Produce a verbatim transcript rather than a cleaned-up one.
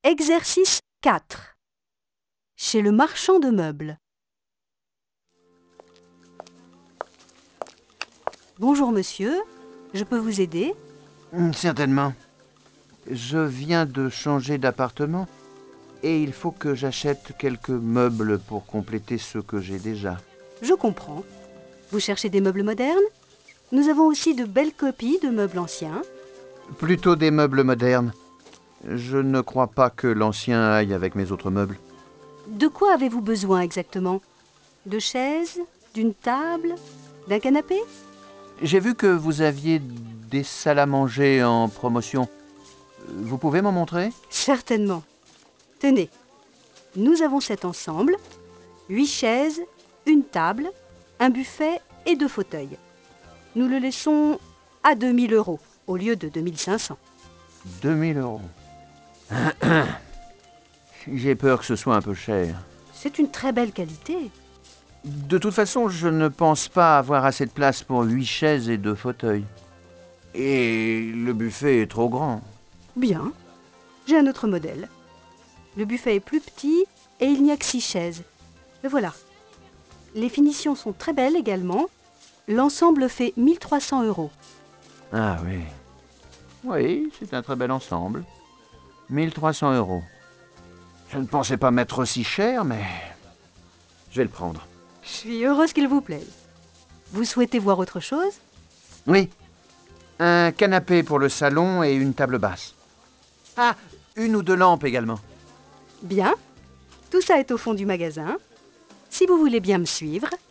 Exercice quatre. Chez le marchand de meubles. Bonjour monsieur, je peux vous aider? Certainement. Je viens de changer d'appartement et il faut que j'achète quelques meubles pour compléter ceux que j'ai déjà. Je comprends. Vous cherchez des meubles modernes? Nous avons aussi de belles copies de meubles anciens. Plutôt des meubles modernes. Je ne crois pas que l'ancien aille avec mes autres meubles. De quoi avez-vous besoin exactement? De chaises? D'une table? D'un canapé? J'ai vu que vous aviez des salles à manger en promotion. Vous pouvez m'en montrer? Certainement. Tenez, nous avons cet ensemble, huit chaises, une table, un buffet et deux fauteuils. Nous le laissons à deux mille euros au lieu de deux mille cinq cents. deux mille euros. J'ai peur que ce soit un peu cher. C'est une très belle qualité. De toute façon, je ne pense pas avoir assez de place pour huit chaises et deux fauteuils. Et le buffet est trop grand. Bien. J'ai un autre modèle. Le buffet est plus petit et il n'y a que six chaises. Le voilà. Les finitions sont très belles également. L'ensemble fait mille trois cents euros. Ah oui. Oui, c'est un très bel ensemble. mille trois cents euros. Je ne pensais pas mettre aussi cher, mais je vais le prendre. Je suis heureuse qu'il vous plaise. Vous souhaitez voir autre chose? Oui. Un canapé pour le salon et une table basse. Ah, une ou deux lampes également. Bien. Tout ça est au fond du magasin. Si vous voulez bien me suivre,